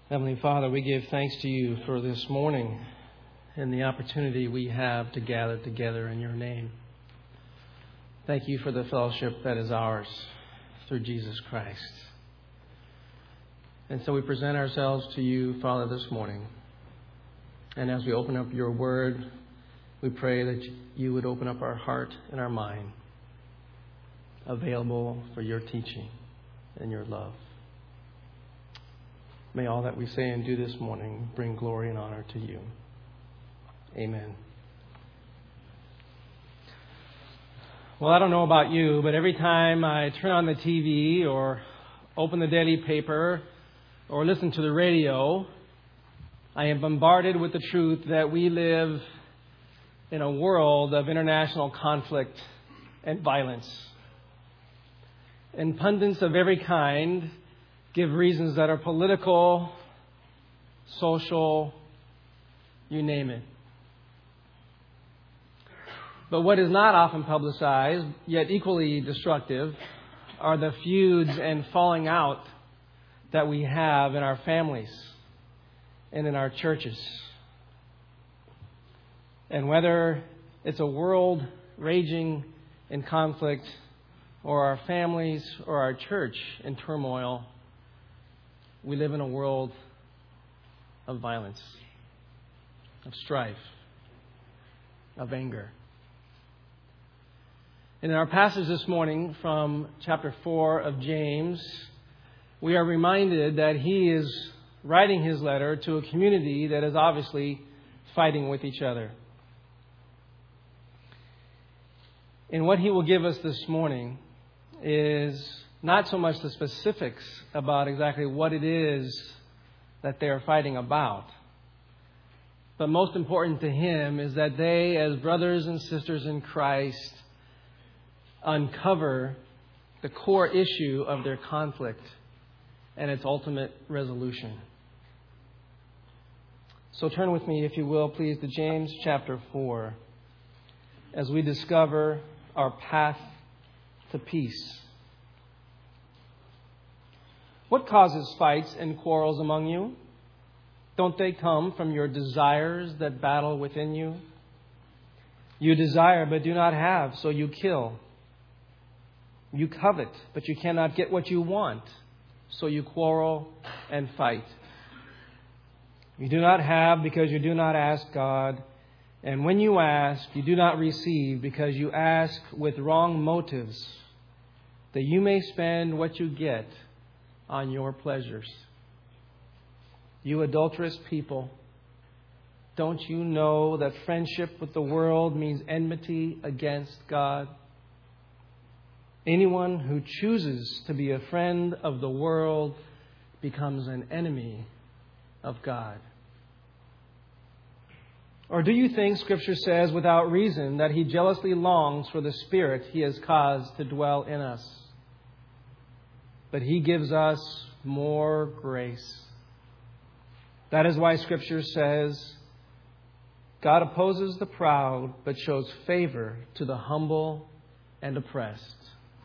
Heavenly Father, we give thanks to you for this morning and the opportunity we have to gather together in your name. Thank you for the fellowship that is ours through Jesus Christ. And so we present ourselves to you, Father, this morning. And as we open up your word, we pray that you would open up our heart and our mind, available for your teaching and your love. May all that we say and do this morning bring glory and honor to you. Amen. Well, I don't know about you, but every time I turn on the TV or open the daily paper or listen to the radio, I am bombarded with the truth that we live in a world of international conflict and violence. And pundits of every kind give reasons that are political, social, you name it. But what is not often publicized, yet equally destructive, are the feuds and falling out that we have in our families and in our churches. And whether it's a world raging in conflict, or our families or our church in turmoil, we live in a world of violence, of strife, of anger. In our passage this morning from chapter 4 of James, we are reminded that he is writing his letter to a community that is obviously fighting with each other. And what he will give us this morning is not so much the specifics about exactly what it is that they are fighting about. But most important to him is that they, as brothers and sisters in Christ, uncover the core issue of their conflict and its ultimate resolution. So turn with me, if you will, please, to James chapter 4, as we discover our path to peace. What causes fights and quarrels among you? Don't they come from your desires that battle within you? You desire but do not have, so you kill. You covet, but you cannot get what you want, so you quarrel and fight. You do not have because you do not ask God, and when you ask, you do not receive because you ask with wrong motives, that you may spend what you get on your pleasures. You adulterous people, don't you know that friendship with the world means enmity against God? Anyone who chooses to be a friend of the world becomes an enemy of God. Or do you think Scripture says without reason that He jealously longs for the Spirit He has caused to dwell in us? But He gives us more grace. That is why Scripture says, God opposes the proud, but shows favor to the humble and oppressed.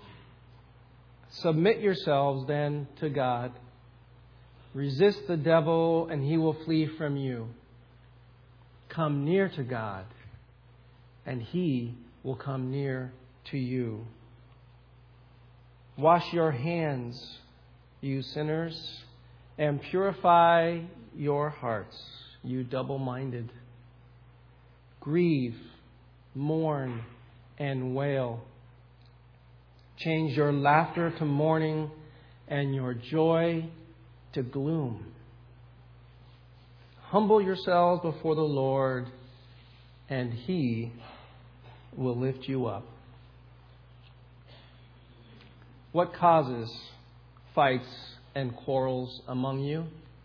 Submit yourselves then to God. Resist the devil, and he will flee from you. Come near to God, and He will come near to you. Wash your hands, you sinners, and purify your hearts, you double-minded. Grieve, mourn, and wail. Change your laughter to mourning and your joy to gloom. Humble yourselves before the Lord, and He will lift you up. What causes fights and quarrels among you?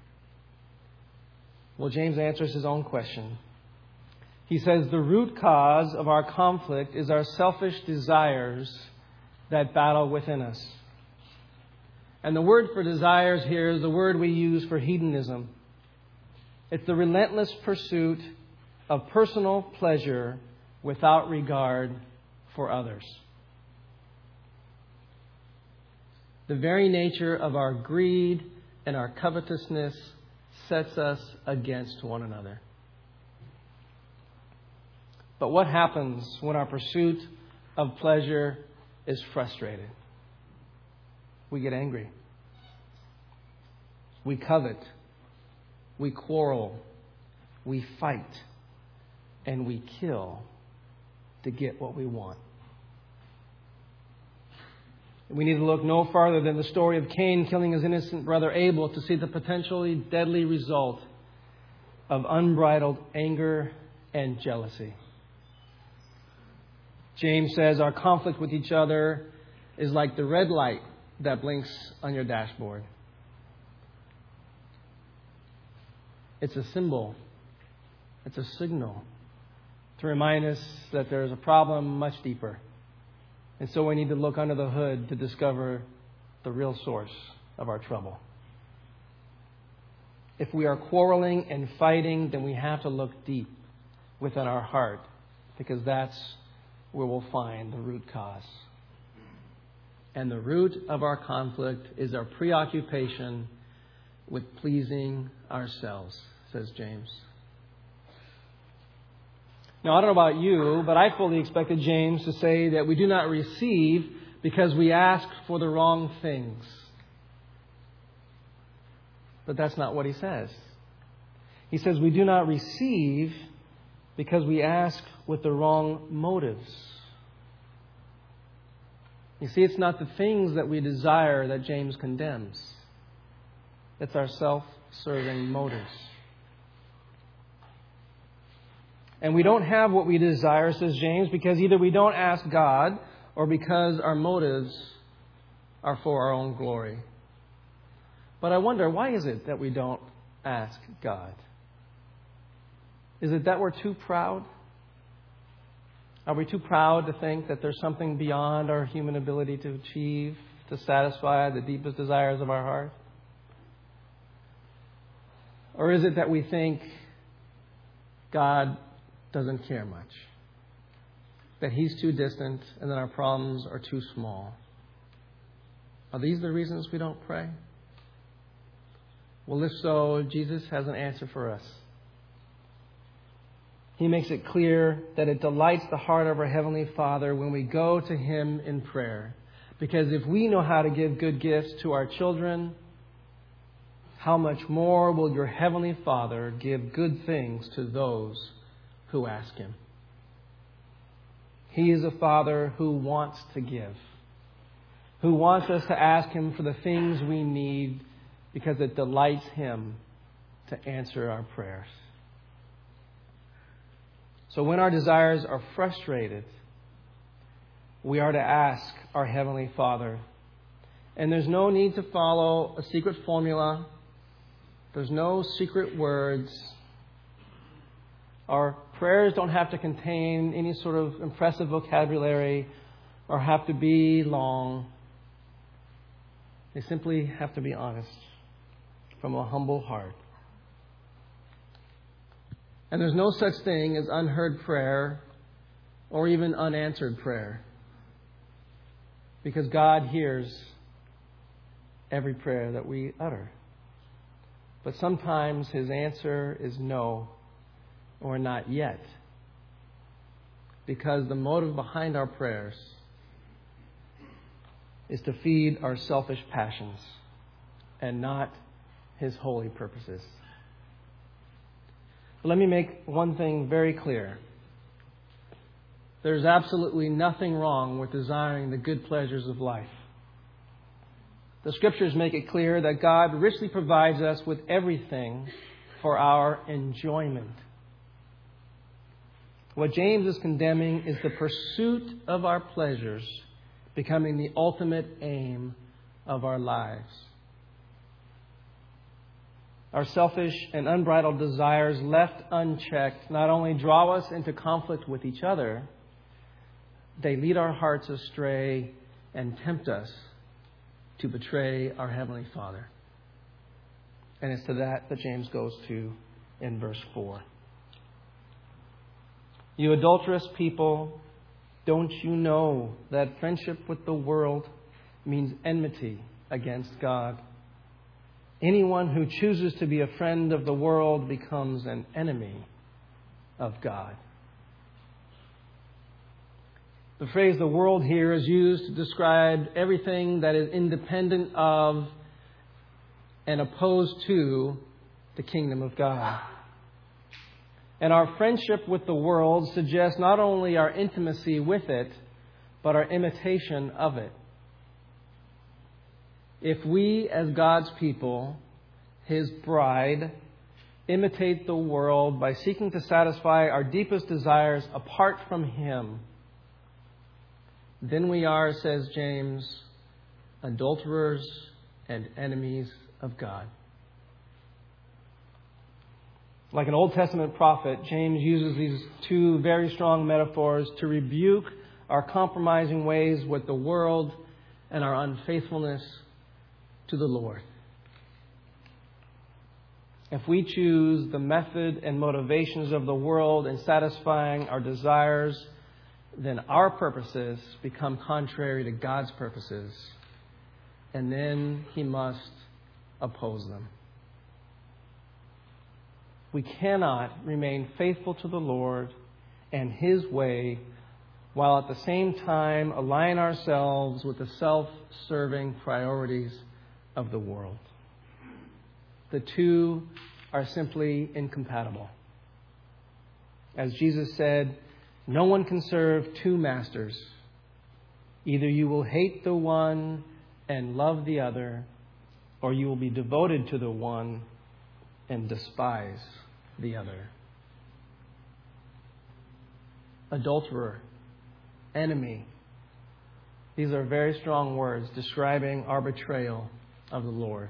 Well, James answers his own question. He says the root cause of our conflict is our selfish desires that battle within us. And the word for desires here is the word we use for hedonism. It's the relentless pursuit of personal pleasure without regard for others. The very nature of our greed and our covetousness sets us against one another. But what happens when our pursuit of pleasure is frustrated? We get angry. We covet. We quarrel. We fight. And we kill to get what we want. We need to look no farther than the story of Cain killing his innocent brother Abel to see the potentially deadly result of unbridled anger and jealousy. James says our conflict with each other is like the red light that blinks on your dashboard. It's a symbol. It's a signal to remind us that there's a problem much deeper. And so we need to look under the hood to discover the real source of our trouble. If we are quarreling and fighting, then we have to look deep within our heart, because that's where we'll find the root cause. And the root of our conflict is our preoccupation with pleasing ourselves, says James. Now, I don't know about you, but I fully expected James to say that we do not receive because we ask for the wrong things. But that's not what he says. He says we do not receive because we ask with the wrong motives. You see, it's not the things that we desire that James condemns. It's our self-serving motives. And we don't have what we desire, says James, because either we don't ask God or because our motives are for our own glory. But I wonder, why is it that we don't ask God? Is it that we're too proud? Are we too proud to think that there's something beyond our human ability to achieve, to satisfy the deepest desires of our heart? Or is it that we think God doesn't care much, that He's too distant, and that our problems are too small? Are these the reasons we don't pray? Well, if so, Jesus has an answer for us. He makes it clear that it delights the heart of our Heavenly Father when we go to Him in prayer. Because if we know how to give good gifts to our children, how much more will your Heavenly Father give good things to those who ask Him? He is a Father who wants to give, who wants us to ask Him for the things we need because it delights Him to answer our prayers. So when our desires are frustrated, we are to ask our Heavenly Father. And there's no need to follow a secret formula. There's no secret words. Our prayers don't have to contain any sort of impressive vocabulary or have to be long. They simply have to be honest from a humble heart. And there's no such thing as unheard prayer or even unanswered prayer, because God hears every prayer that we utter. But sometimes His answer is no or not yet, because the motive behind our prayers is to feed our selfish passions and not His holy purposes. Let me make one thing very clear. There's absolutely nothing wrong with desiring the good pleasures of life. The Scriptures make it clear that God richly provides us with everything for our enjoyment. What James is condemning is the pursuit of our pleasures becoming the ultimate aim of our lives. Our selfish and unbridled desires left unchecked not only draw us into conflict with each other, they lead our hearts astray and tempt us to betray our Heavenly Father. And it's to that James goes to in verse 4. You adulterous people, don't you know that friendship with the world means enmity against God? Anyone who chooses to be a friend of the world becomes an enemy of God. The phrase "the world" here is used to describe everything that is independent of and opposed to the kingdom of God. And our friendship with the world suggests not only our intimacy with it, but our imitation of it. If we, as God's people, His bride, imitate the world by seeking to satisfy our deepest desires apart from Him, then we are, says James, adulterers and enemies of God. Like an Old Testament prophet, James uses these two very strong metaphors to rebuke our compromising ways with the world and our unfaithfulness to the Lord. If we choose the method and motivations of the world in satisfying our desires, then our purposes become contrary to God's purposes, and then He must oppose them. We cannot remain faithful to the Lord and His way while at the same time align ourselves with the self-serving priorities of the world. The two are simply incompatible. As Jesus said, no one can serve two masters. Either you will hate the one and love the other, or you will be devoted to the one and despise the other. Adulterer, enemy. These are very strong words describing our betrayal of the Lord.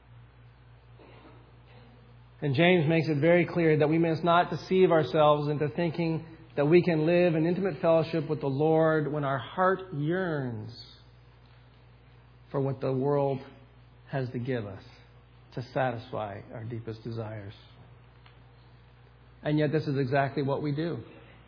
And James makes it very clear that we must not deceive ourselves into thinking that we can live in intimate fellowship with the Lord when our heart yearns for what the world has to give us to satisfy our deepest desires. And yet this is exactly what we do.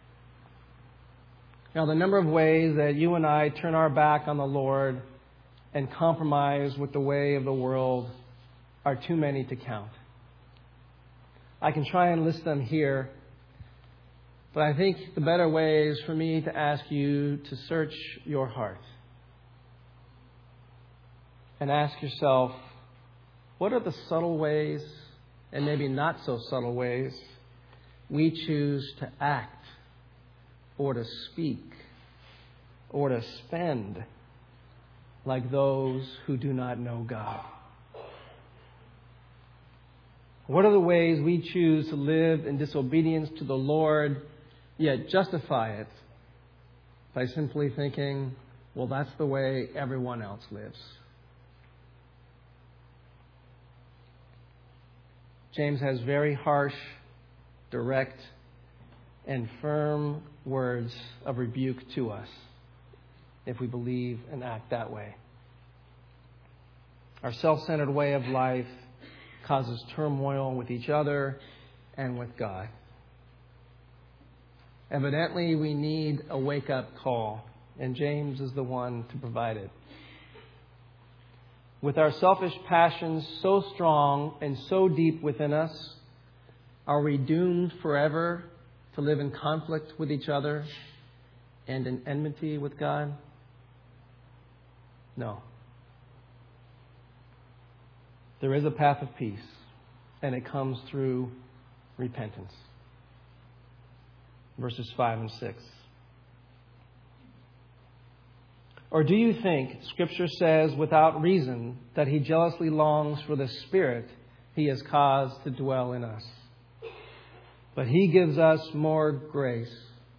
Now, the number of ways that you and I turn our back on the Lord and compromise with the way of the world are too many to count. I can try and list them here, but I think the better way is for me to ask you to search your heart and ask yourself, what are the subtle ways, and maybe not so subtle ways, we choose to act or to speak or to spend like those who do not know God? What are the ways we choose to live in disobedience to the Lord, yet justify it by simply thinking, well, that's the way everyone else lives? James has very harsh, direct, and firm words of rebuke to us if we believe and act that way. Our self-centered way of life causes turmoil with each other and with God. Evidently, we need a wake-up call, and James is the one to provide it. With our selfish passions so strong and so deep within us, are we doomed forever to live in conflict with each other and in enmity with God? No. There is a path of peace, and it comes through repentance. Verses 5 and 6. Or do you think Scripture says without reason that He jealously longs for the Spirit He has caused to dwell in us? But He gives us more grace.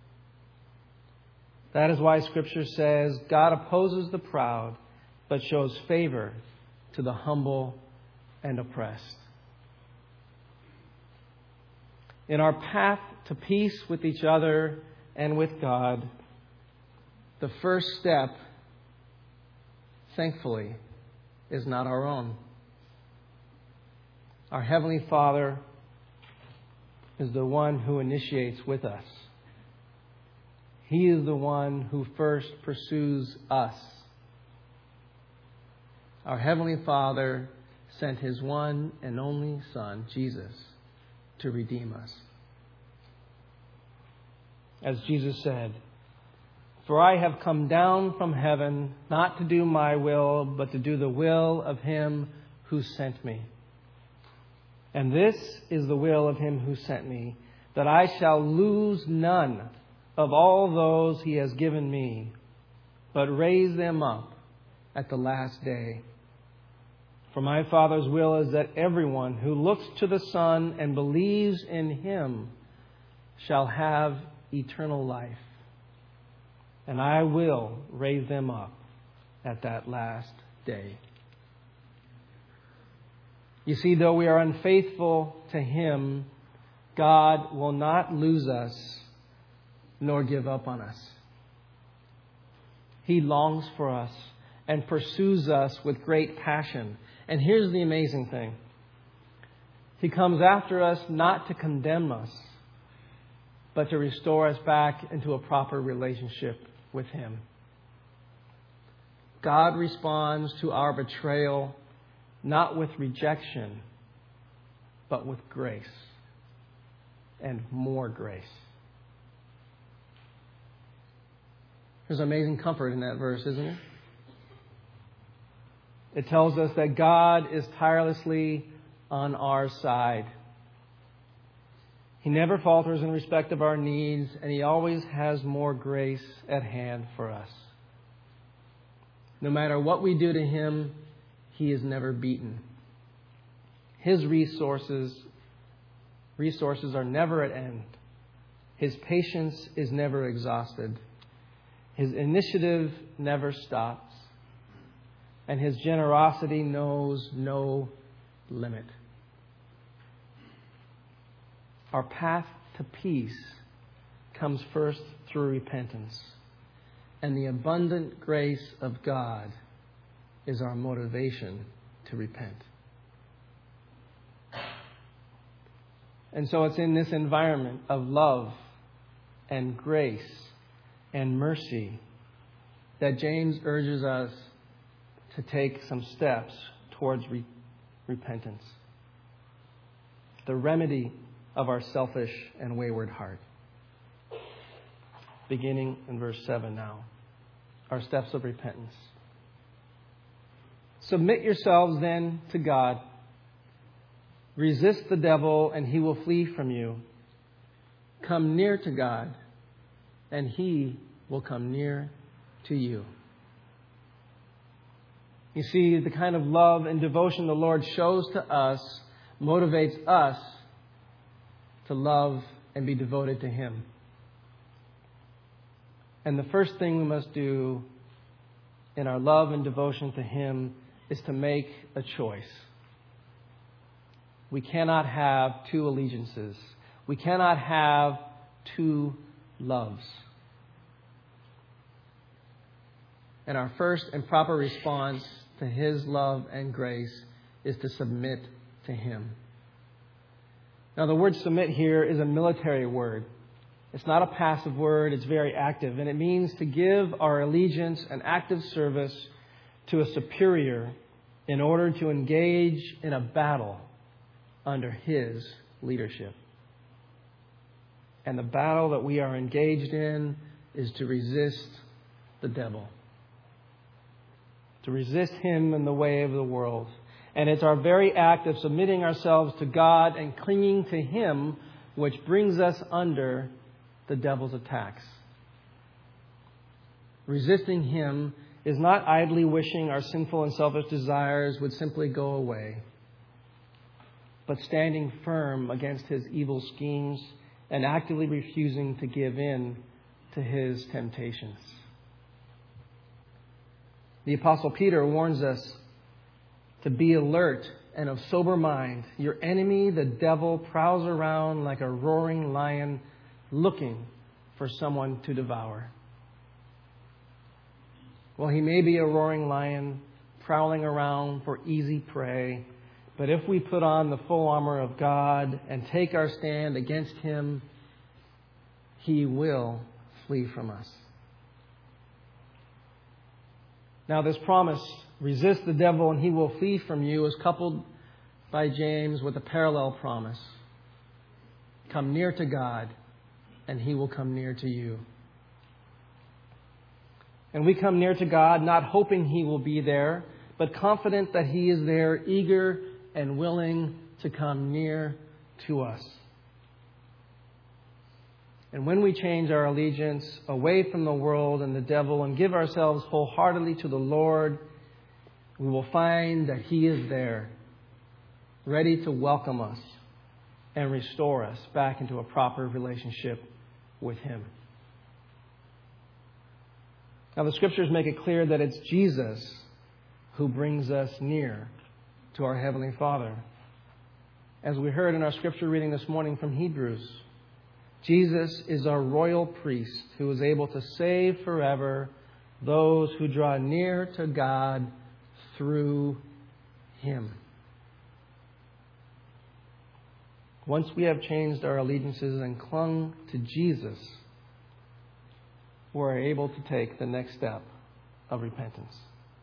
That is why Scripture says God opposes the proud, but shows favor to the humble and oppressed. In our path to peace with each other and with God, the first step, thankfully, is not our own. Our Heavenly Father is the one who initiates with us. He is the one who first pursues us. Our Heavenly Father sent His one and only Son, Jesus, to redeem us. As Jesus said, "For I have come down from heaven not to do my will, but to do the will of Him who sent me. And this is the will of Him who sent me, that I shall lose none of all those He has given me, but raise them up at the last day. For my Father's will is that everyone who looks to the Son and believes in Him shall have eternal life, and I will raise them up at that last day." You see, though we are unfaithful to Him, God will not lose us nor give up on us. He longs for us and pursues us with great passion. And here's the amazing thing. He comes after us not to condemn us, but to restore us back into a proper relationship with Him. God responds to our betrayal not with rejection, but with grace and more grace. There's amazing comfort in that verse, isn't it? It tells us that God is tirelessly on our side. He never falters in respect of our needs, and He always has more grace at hand for us. No matter what we do to Him, He is never beaten. His resources are never at end. His patience is never exhausted. His initiative never stops. And His generosity knows no limit. Our path to peace comes first through repentance. And the abundant grace of God is our motivation to repent. And so it's in this environment of love and grace and mercy that James urges us to take some steps towards repentance. The remedy of our selfish and wayward heart. Beginning in verse 7 now. Our steps of repentance. Submit yourselves then to God. Resist the devil and he will flee from you. Come near to God and He will come near to you. You see, the kind of love and devotion the Lord shows to us motivates us to love and be devoted to Him. And the first thing we must do in our love and devotion to Him is to make a choice. We cannot have two allegiances. We cannot have two loves. And our first and proper response to His love and grace is to submit to Him. Now, the word submit here is a military word. It's not a passive word. It's very active. And it means to give our allegiance and active service to a superior in order to engage in a battle under His leadership. And the battle that we are engaged in is to resist the devil. To resist him in the way of the world. And it's our very act of submitting ourselves to God and clinging to Him which brings us under the devil's attacks. Resisting Him is not idly wishing our sinful and selfish desires would simply go away, but standing firm against his evil schemes and actively refusing to give in to his temptations. The Apostle Peter warns us to be alert and of sober mind. Your enemy, the devil, prowls around like a roaring lion looking for someone to devour. Well, he may be a roaring lion prowling around for easy prey, but if we put on the full armor of God and take our stand against him, he will flee from us. Now, this promise resist the devil and he will flee from you, is coupled by James with a parallel promise. Come near to God and he will come near to you. And we come near to God not hoping he will be there, but confident that he is there, eager and willing to come near to us. And when we change our allegiance away from the world and the devil and give ourselves wholeheartedly to the Lord, we will find that he is there, ready to welcome us and restore us back into a proper relationship with him. Now, the Scriptures make it clear that it's Jesus who brings us near to our Heavenly Father. As we heard in our Scripture reading this morning from Hebrews, Jesus is our royal priest who is able to save forever those who draw near to God through him. Once we have changed our allegiances and clung to Jesus, we're able to take the next step of repentance.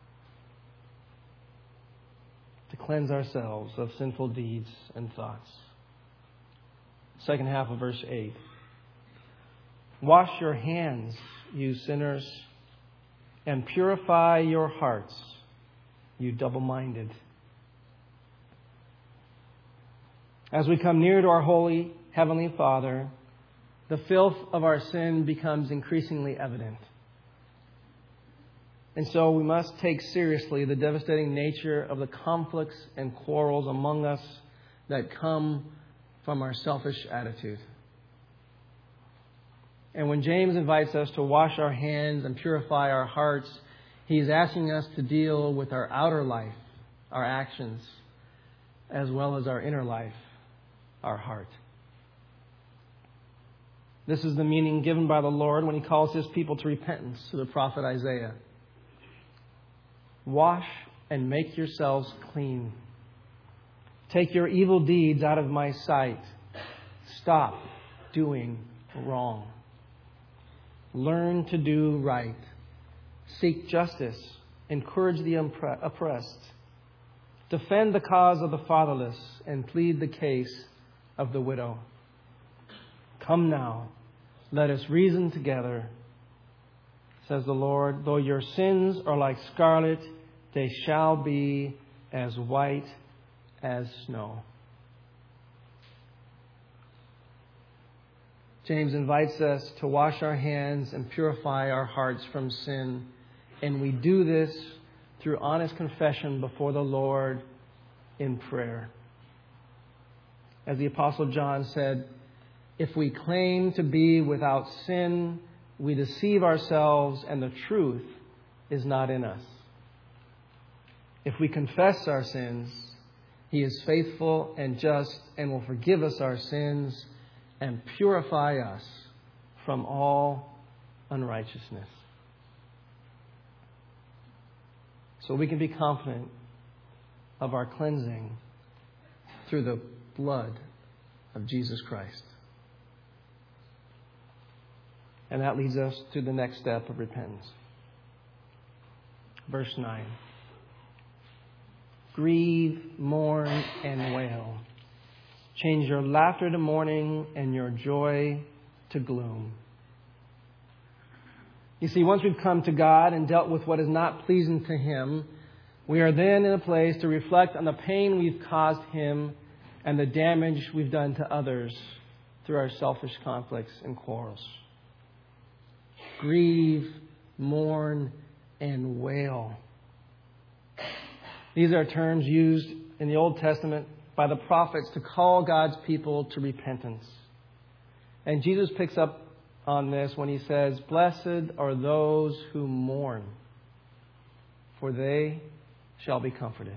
To cleanse ourselves of sinful deeds and thoughts. Second half of verse 8. Wash your hands, you sinners, and purify your hearts, you double-minded. As we come near to our holy Heavenly Father, the filth of our sin becomes increasingly evident. And so we must take seriously the devastating nature of the conflicts and quarrels among us that come from our selfish attitude. And when James invites us to wash our hands and purify our hearts, he's asking us to deal with our outer life, our actions, as well as our inner life, our heart. This is the meaning given by the Lord when he calls his people to repentance to the prophet Isaiah. Wash and make yourselves clean. Take your evil deeds out of my sight. Stop doing wrong. Learn to do right. Seek justice. Encourage the oppressed. Defend the cause of the fatherless and plead the case of the widow. Come now, let us reason together, says the Lord. Though your sins are like scarlet, they shall be as white as snow. James invites us to wash our hands and purify our hearts from sin. And we do this through honest confession before the Lord in prayer. As the Apostle John said, if we claim to be without sin, we deceive ourselves and the truth is not in us. If we confess our sins, he is faithful and just and will forgive us our sins and purify us from all unrighteousness. So we can be confident of our cleansing through the blood of Jesus Christ. And that leads us to the next step of repentance. Verse 9. Grieve, mourn, and wail. Change your laughter to mourning and your joy to gloom. You see, once we've come to God and dealt with what is not pleasing to him, we are then in a place to reflect on the pain we've caused him and the damage we've done to others through our selfish conflicts and quarrels. Grieve, mourn, and wail. These are terms used in the Old Testament by the prophets to call God's people to repentance. And Jesus picks up on this when he says, "Blessed are those who mourn, for they shall be comforted."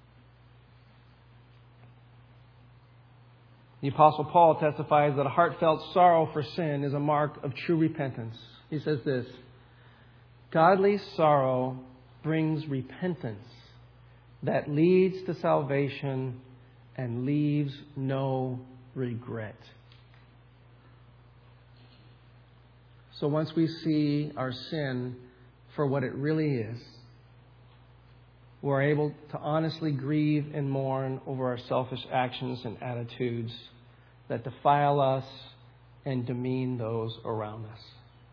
The Apostle Paul testifies that a heartfelt sorrow for sin is a mark of true repentance. He says this, "Godly sorrow brings repentance that leads to salvation and leaves no regret." So once we see our sin for what it really is, we're able to honestly grieve and mourn over our selfish actions and attitudes that defile us and demean those around us.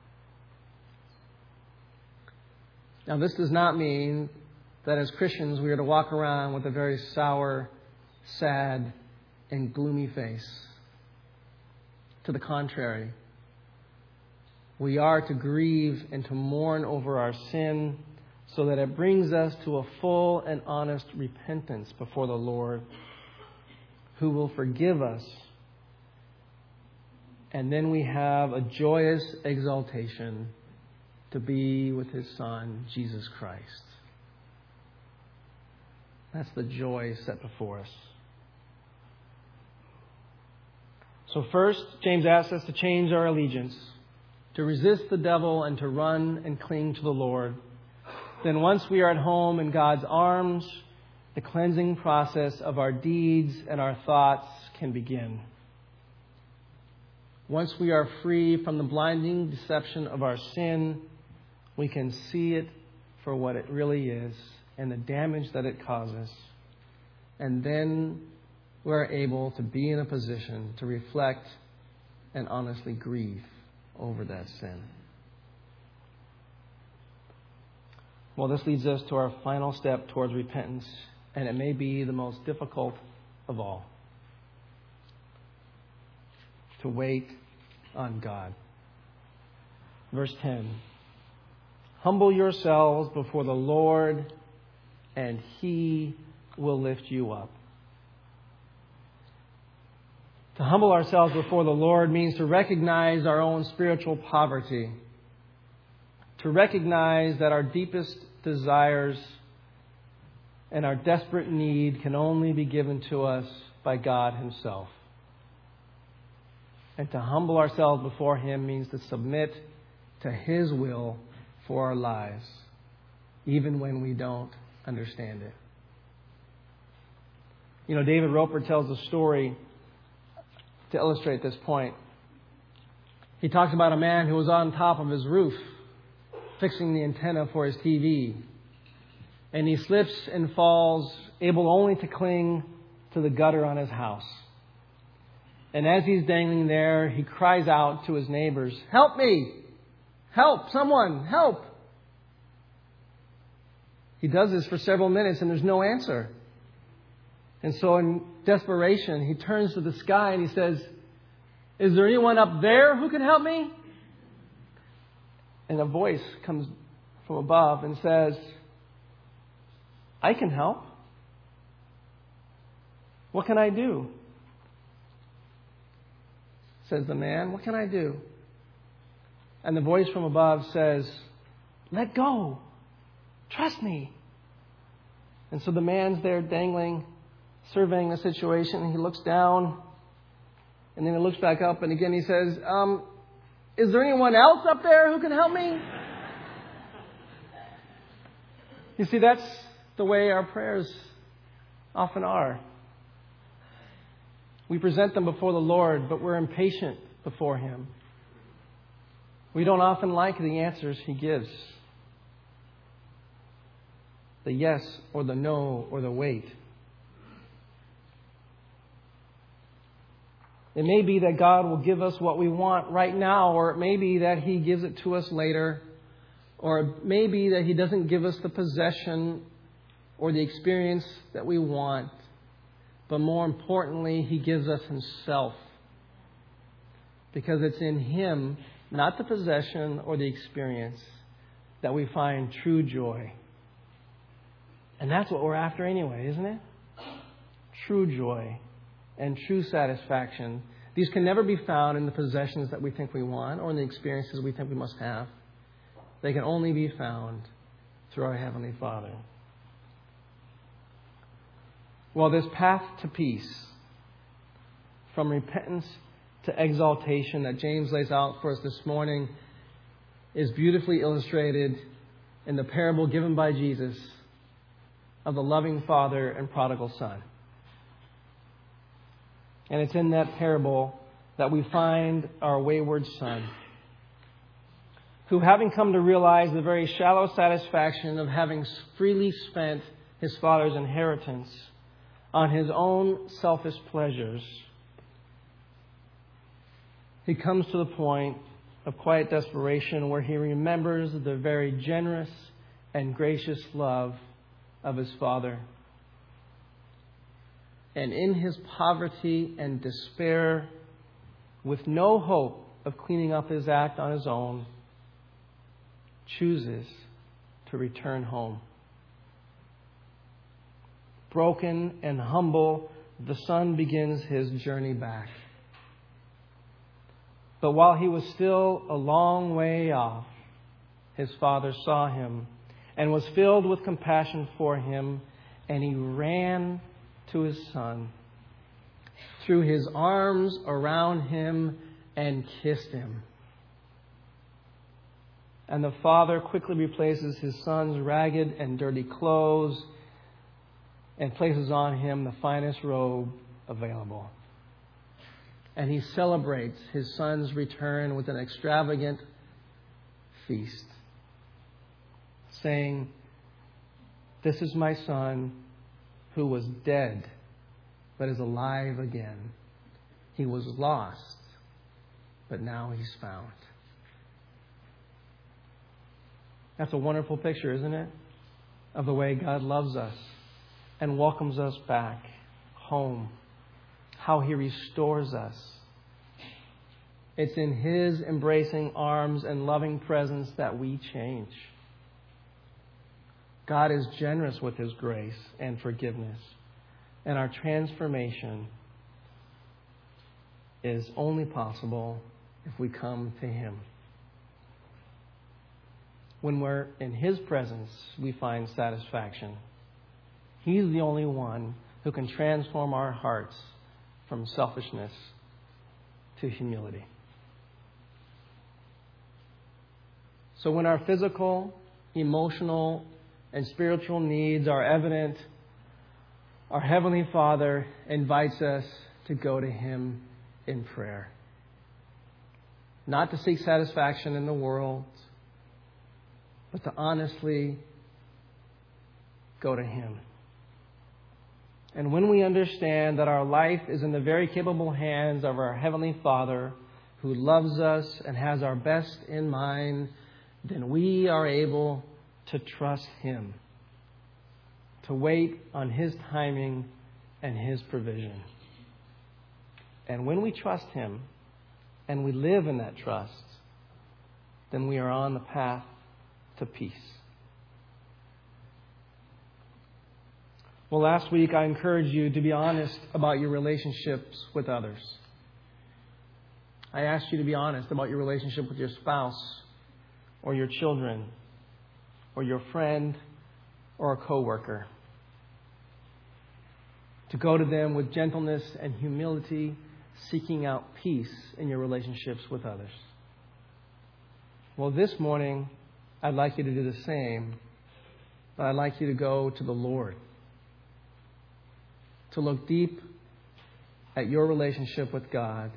Now, this does not mean that as Christians we are to walk around with a very sour, sad, and gloomy face. To the contrary, we are to grieve and to mourn over our sin so that it brings us to a full and honest repentance before the Lord, who will forgive us. And then we have a joyous exaltation to be with His Son, Jesus Christ. That's the joy set before us. So first, James asks us to change our allegiance, to resist the devil and to run and cling to the Lord. Then once we are at home in God's arms, the cleansing process of our deeds and our thoughts can begin. Once we are free from the blinding deception of our sin, we can see it for what it really is and the damage that it causes. And then we're able to be in a position to reflect and honestly grieve over that sin. Well, this leads us to our final step towards repentance, and it may be the most difficult of all. To wait on God. Verse 10. Humble yourselves before the Lord, and He will lift you up. To humble ourselves before the Lord means to recognize our own spiritual poverty. To recognize that our deepest desires and our desperate need can only be given to us by God Himself. And to humble ourselves before Him means to submit to His will for our lives, even when we don't understand it. You know, David Roper tells a story to illustrate this point. He talks about a man who was on top of his roof fixing the antenna for his TV. And he slips and falls, able only to cling to the gutter on his house. And as he's dangling there, he cries out to his neighbors, "Help me! Help! Someone! Help!" He does this for several minutes and there's no answer. And so in desperation, he turns to the sky and he says, "Is there anyone up there who can help me?" And a voice comes from above and says, "I can help. What can I do?" Says the man, "What can I do?" And the voice from above says, "Let go. Trust me." And so the man's there dangling, surveying the situation, and he looks down, and then he looks back up, and again he says, "Is there anyone else up there who can help me?" You see, that's the way our prayers often are. We present them before the Lord, but we're impatient before Him. We don't often like the answers He gives. The yes or the no or the wait. It may be that God will give us what we want right now, or it may be that He gives it to us later, or it may be that He doesn't give us the possession or the experience that we want. But more importantly, He gives us Himself. Because it's in Him, not the possession or the experience, that we find true joy. And that's what we're after anyway, isn't it? True joy and true satisfaction. These can never be found in the possessions that we think we want or in the experiences we think we must have. They can only be found through our Heavenly Father. Well, this path to peace, from repentance to exaltation that James lays out for us this morning, is beautifully illustrated in the parable given by Jesus of the loving Father and prodigal Son. And it's in that parable that we find our wayward son, who, having come to realize the very shallow satisfaction of having freely spent his father's inheritance on his own selfish pleasures, he comes to the point of quiet desperation where he remembers the very generous and gracious love of his father. And in his poverty and despair, with no hope of cleaning up his act on his own, chooses to return home. Broken and humble, the son begins his journey back. But while he was still a long way off, his father saw him and was filled with compassion for him, and he ran to his son, threw his arms around him, and kissed him. And the father quickly replaces his son's ragged and dirty clothes and places on him the finest robe available. And he celebrates his son's return with an extravagant feast, saying, "This is my son who was dead, but is alive again. He was lost, but now he's found." That's a wonderful picture, isn't it? Of the way God loves us and welcomes us back home. How he restores us. It's in his embracing arms and loving presence that we change. God is generous with his grace and forgiveness. And our transformation is only possible if we come to him. When we're in his presence, we find satisfaction. He's the only one who can transform our hearts from selfishness to humility. So when our physical, emotional, and spiritual needs are evident, our Heavenly Father invites us to go to him in prayer. Not to seek satisfaction in the world, but to honestly go to him. And when we understand that our life is in the very capable hands of our Heavenly Father, who loves us and has our best in mind, then we are able to trust him, to wait on his timing and his provision. And when we trust him and we live in that trust, then we are on the path to peace. Well, last week I encouraged you to be honest about your relationships with others. I asked you to be honest about your relationship with your spouse or your children or your friend or a coworker. To go to them with gentleness and humility, seeking out peace in your relationships with others. Well, this morning, I'd like you to do the same, but I'd like you to go to the Lord. To look deep at your relationship with God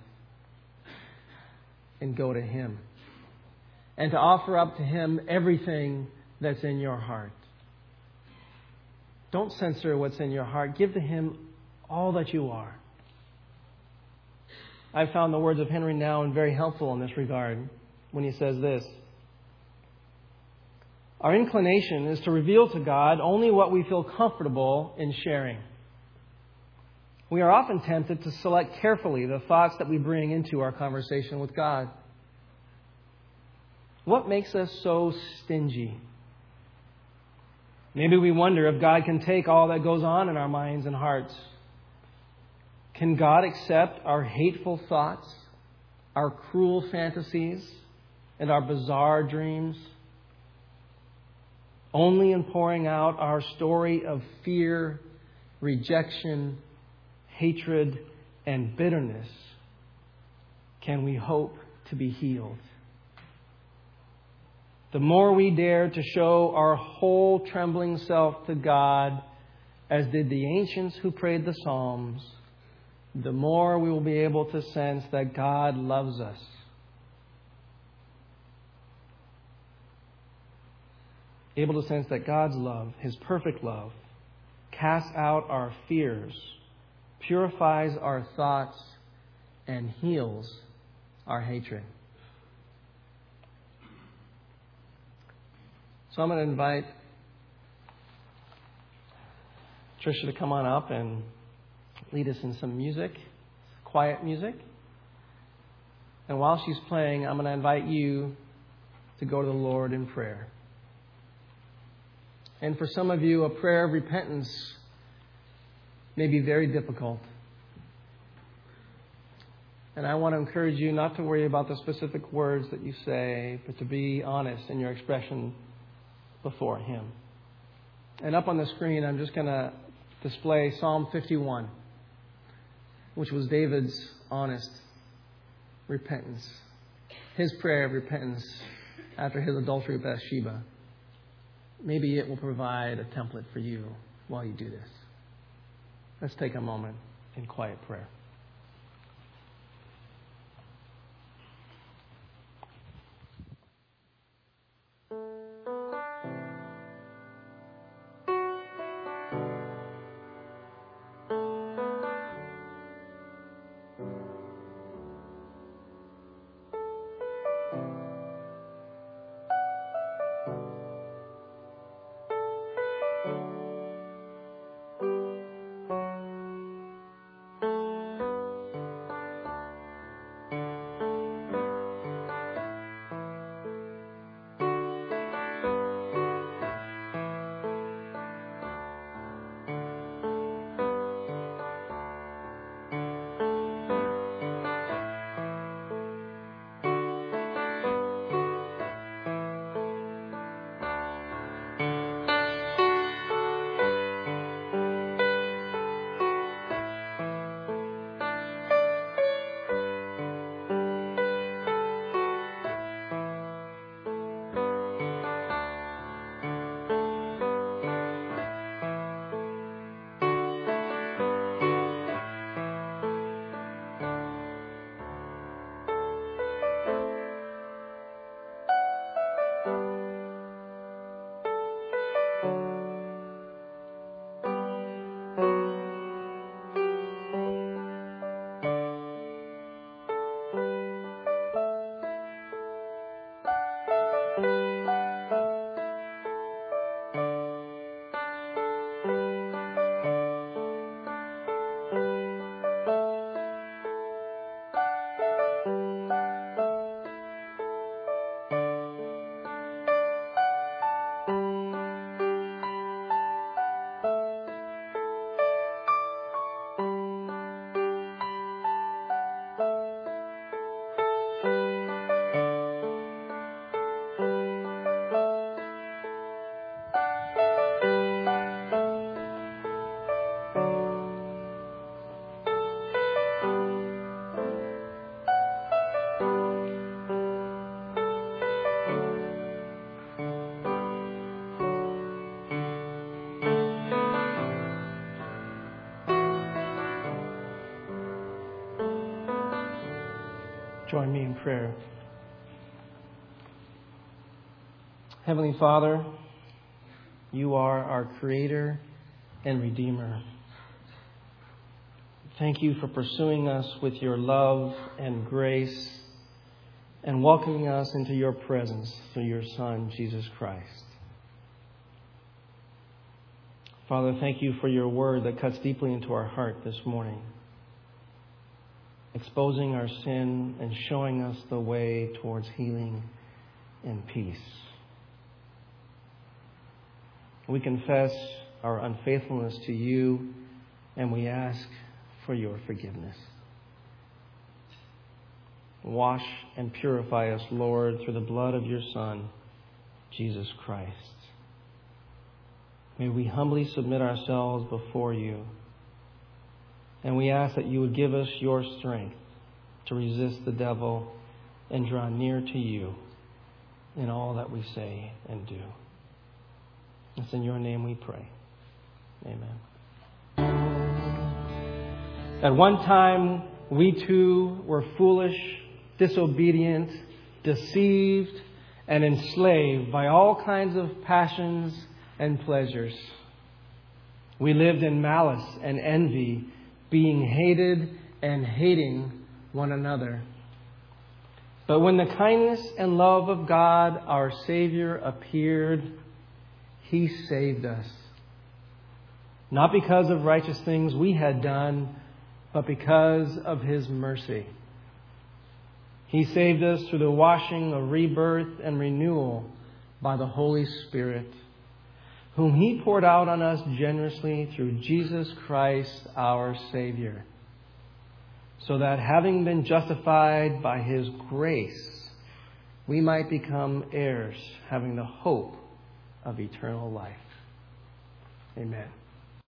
and go to him. And to offer up to him everything that's in your heart. Don't censor what's in your heart. Give to him all that you are. I found the words of Henry Nouwen very helpful in this regard when he says this: our inclination is to reveal to God only what we feel comfortable in sharing. We are often tempted to select carefully the thoughts that we bring into our conversation with God. What makes us so stingy? Maybe we wonder if God can take all that goes on in our minds and hearts. Can God accept our hateful thoughts, our cruel fantasies, and our bizarre dreams? Only in pouring out our story of fear, rejection, hatred, and bitterness can we hope to be healed. The more we dare to show our whole trembling self to God, as did the ancients who prayed the Psalms, the more we will be able to sense that God loves us. Able to sense that God's love, his perfect love, casts out our fears, purifies our thoughts, and heals our hatred. So I'm going to invite Tricia to come on up and lead us in some music, quiet music. And while she's playing, I'm going to invite you to go to the Lord in prayer. And for some of you, a prayer of repentance may be very difficult. And I want to encourage you not to worry about the specific words that you say, but to be honest in your expression before Him. And up on the screen, I'm just going to display Psalm 51, which was David's honest repentance. His prayer of repentance after his adultery with Bathsheba. Maybe it will provide a template for you while you do this. Let's take a moment in quiet prayer. Join me in prayer. Heavenly Father, You are our Creator and Redeemer. Thank You for pursuing us with Your love and grace and welcoming us into Your presence through Your Son, Jesus Christ. Father, thank You for Your word that cuts deeply into our heart this morning, exposing our sin and showing us the way towards healing and peace. We confess our unfaithfulness to You, and we ask for Your forgiveness. Wash and purify us, Lord, through the blood of Your Son, Jesus Christ. May we humbly submit ourselves before You, and we ask that You would give us Your strength to resist the devil and draw near to You in all that we say and do. It's in Your name we pray. Amen. At one time, we too were foolish, disobedient, deceived, and enslaved by all kinds of passions and pleasures. We lived in malice and envy, being hated and hating one another. But when the kindness and love of God, our Savior, appeared, He saved us. Not because of righteous things we had done, but because of His mercy. He saved us through the washing of rebirth and renewal by the Holy Spirit, whom He poured out on us generously through Jesus Christ our Savior, so that having been justified by His grace, we might become heirs, having the hope of eternal life. Amen.